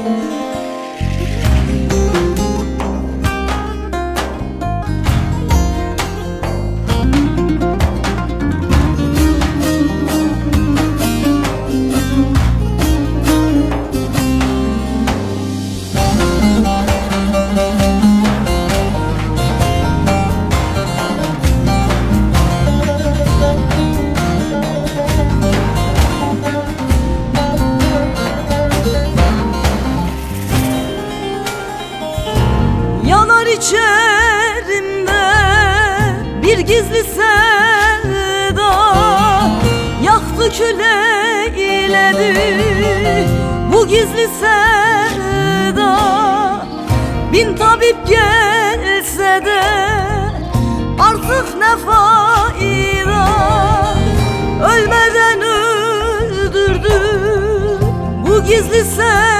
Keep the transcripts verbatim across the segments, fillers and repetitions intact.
İçerimde bir gizli sevda yaktı küleyledi. Bu gizli sevda bin tabip gelse de artık ne fayda. Ölmeden öldürdü bu gizli sevda.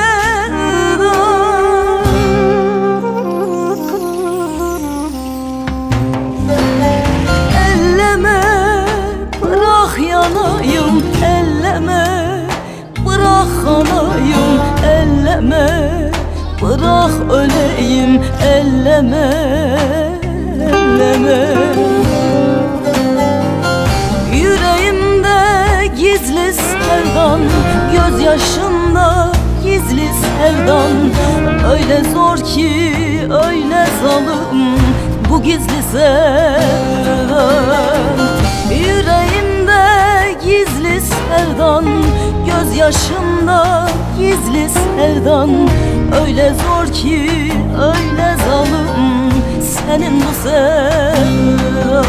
Yanayım elleme, bırak kanayım elleme, bırak öleyim elleme, elleme. Yüreğimde gizli sevdan, gözyaşımda gizli sevdan. Öyle zor ki öyle zalim bu gizli sevdan. Yüreğimde gizli sevdan, gözyaşımda gizli sevdan. Öyle zor ki öyle zalim senin bu sevdan.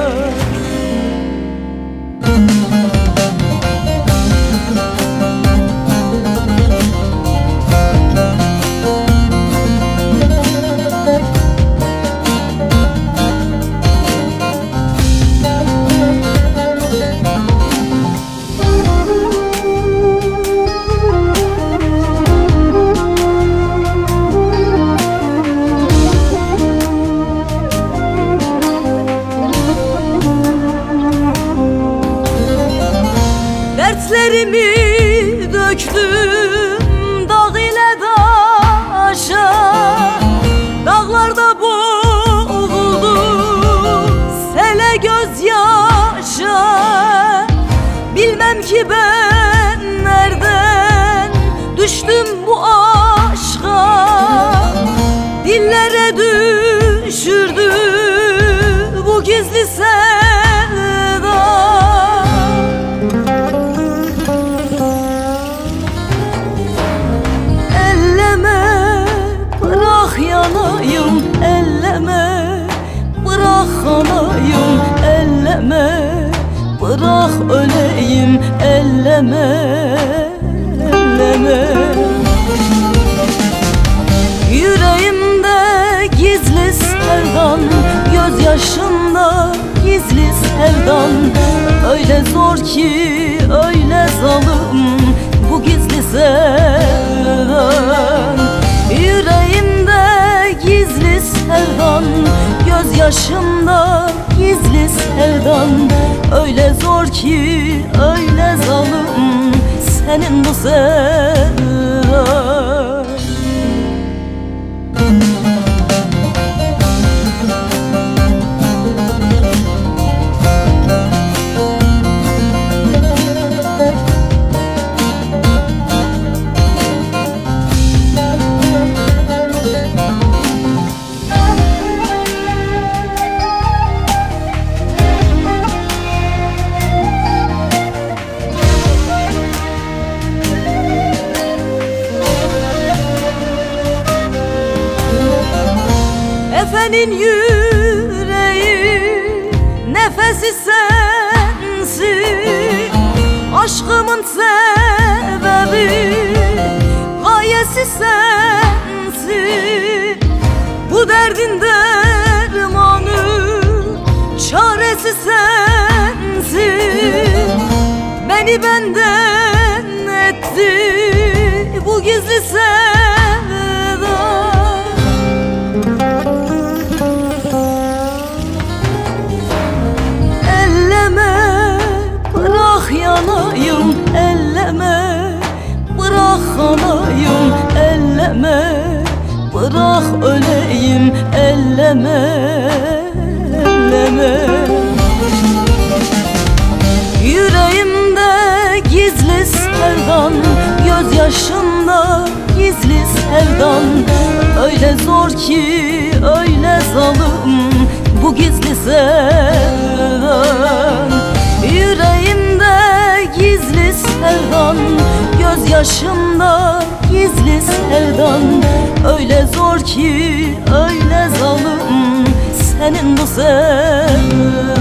Dertlerimi döktüm dağ ile daşa, dağlarda boğuldum sele gözyaşa. Bilmem ki ben nereden düştüm bu aşka, dillere düşürdü bu gizli sevda. Yanayım elleme, bırak kanayım elleme, bırak öleyim elleme, elleme. Yüreğimde gizli sevdan, gözyaşımda gizli sevdan. Öyle zor ki öyle zalim bu gizli sevdan. Yüreğimde gizli sevdan, gözyaşımda gizli sevdan. Öyle zor ki öyle zalim senin bu sevdan. Efenin yüreği nefesi sensin, aşkımın sebebi gayesi sensin. Bu derdin dermanı çaresi sensin. Beni benden etti bu gizli sevda. Yanayım elleme, bırak kanayım elleme. bırak öleyim, elleme, elleme. Yüreğimde gizli sevdan, gözyaşımda gizli sevdan. Öyle zor ki, öyle zalim bu gizli sevdan. Yüreğimde gizli sevdan, gözyaşımda gizli sevdan. Öyle zor ki, öyle zalim senin bu sevdan.